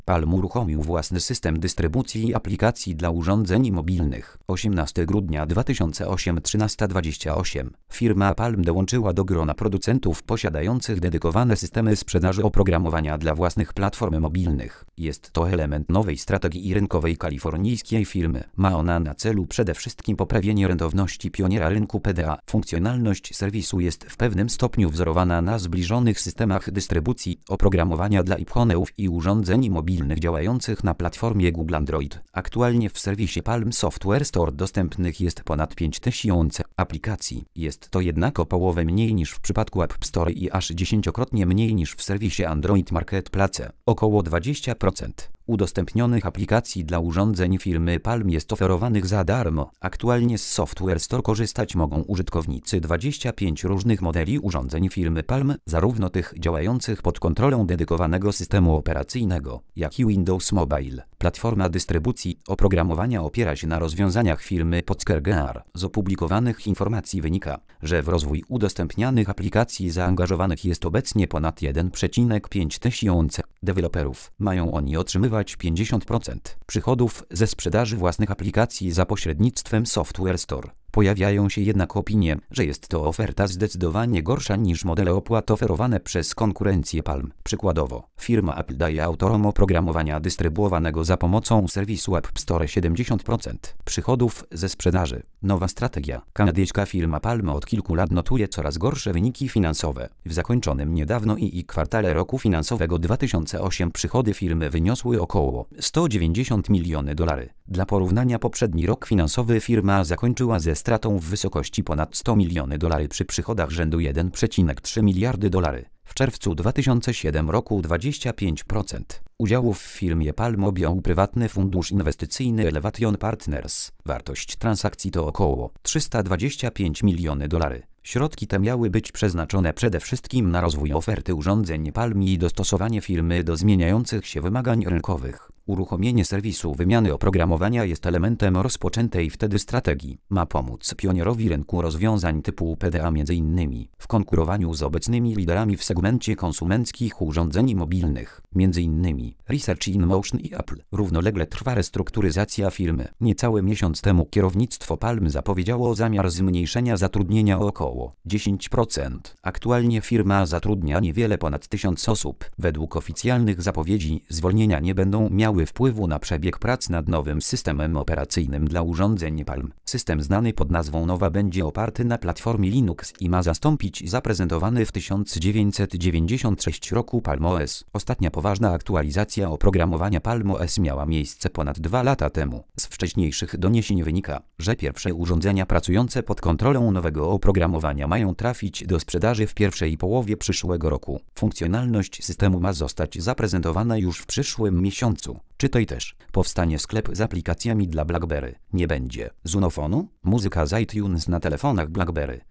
Palm uruchomił własny system dystrybucji aplikacji dla urządzeń mobilnych. 18 grudnia 2008 13:28. Firma Palm dołączyła do grona producentów posiadających dedykowane systemy sprzedaży oprogramowania dla własnych platform mobilnych. Jest to element nowej strategii rynkowej kalifornijskiej firmy. Ma ona na celu przede wszystkim poprawienie rentowności pioniera rynku PDA. Funkcjonalność serwisu jest w pewnym stopniu wzorowana na zbliżonych systemach dystrybucji oprogramowania dla iPhone'ów i urządzeń mobilnych działających na platformie Google Android. Aktualnie w serwisie Palm Software Store dostępnych jest ponad 5000 aplikacji. Jest to jednak o połowę mniej niż w przypadku App Store i aż 10-krotnie mniej niż w serwisie Android Marketplace. Około 20% udostępnionych aplikacji dla urządzeń firmy Palm jest oferowanych za darmo. Aktualnie z Software Store korzystać mogą użytkownicy 25 różnych modeli urządzeń firmy Palm, zarówno tych działających pod kontrolą dedykowanego systemu operacyjnego, jak i Windows Mobile. Platforma dystrybucji oprogramowania opiera się na rozwiązaniach firmy Podskar. Z opublikowanych informacji wynika, że w rozwój udostępnianych aplikacji zaangażowanych jest obecnie ponad 1,5 tysiąca deweloperów. Mają oni otrzymywać 50% przychodów ze sprzedaży własnych aplikacji za pośrednictwem Software Store. Pojawiają się jednak opinie, że jest to oferta zdecydowanie gorsza niż modele opłat oferowane przez konkurencję Palm. Przykładowo, firma Apple daje autorom oprogramowania dystrybuowanego za pomocą serwisu App Store 70% przychodów ze sprzedaży. Nowa strategia. Kanadyjska firma Palm od kilku lat notuje coraz gorsze wyniki finansowe. W zakończonym niedawno II kwartale roku finansowego 2008 przychody firmy wyniosły około $190 miliony. Dla porównania poprzedni rok finansowy firma zakończyła ze stratą w wysokości ponad $100 miliony przy przychodach rzędu $1,3 miliardy. W czerwcu 2007 roku 25% udziałów w firmie Palm objął prywatny fundusz inwestycyjny Elevation Partners. Wartość transakcji to około $325 miliony. Środki te miały być przeznaczone przede wszystkim na rozwój oferty urządzeń Palm i dostosowanie firmy do zmieniających się wymagań rynkowych. Uruchomienie serwisu wymiany oprogramowania jest elementem rozpoczętej wtedy strategii. Ma pomóc pionierowi rynku rozwiązań typu PDA m.in. w konkurowaniu z obecnymi liderami w segmencie konsumenckich urządzeń mobilnych, m.in. Research in Motion i Apple. Równolegle trwa restrukturyzacja firmy. Niecały miesiąc temu kierownictwo Palm zapowiedziało zamiar zmniejszenia zatrudnienia o około 10%. Aktualnie firma zatrudnia niewiele ponad 1000 osób. Według oficjalnych zapowiedzi zwolnienia nie będą miały wpływu na przebieg prac nad nowym systemem operacyjnym dla urządzeń Palm. System znany pod nazwą Nova będzie oparty na platformie Linux i ma zastąpić zaprezentowany w 1996 roku Palm OS. Ostatnia poważna aktualizacja oprogramowania Palm OS miała miejsce ponad 2 lata temu. Z wcześniejszych doniesień wynika, że pierwsze urządzenia pracujące pod kontrolą nowego oprogramowania mają trafić do sprzedaży w pierwszej połowie przyszłego roku. Funkcjonalność systemu ma zostać zaprezentowana już w przyszłym miesiącu. Czytaj też. Powstanie sklep z aplikacjami dla BlackBerry. Nie będzie Zunofonu? Muzyka z iTunes na telefonach BlackBerry.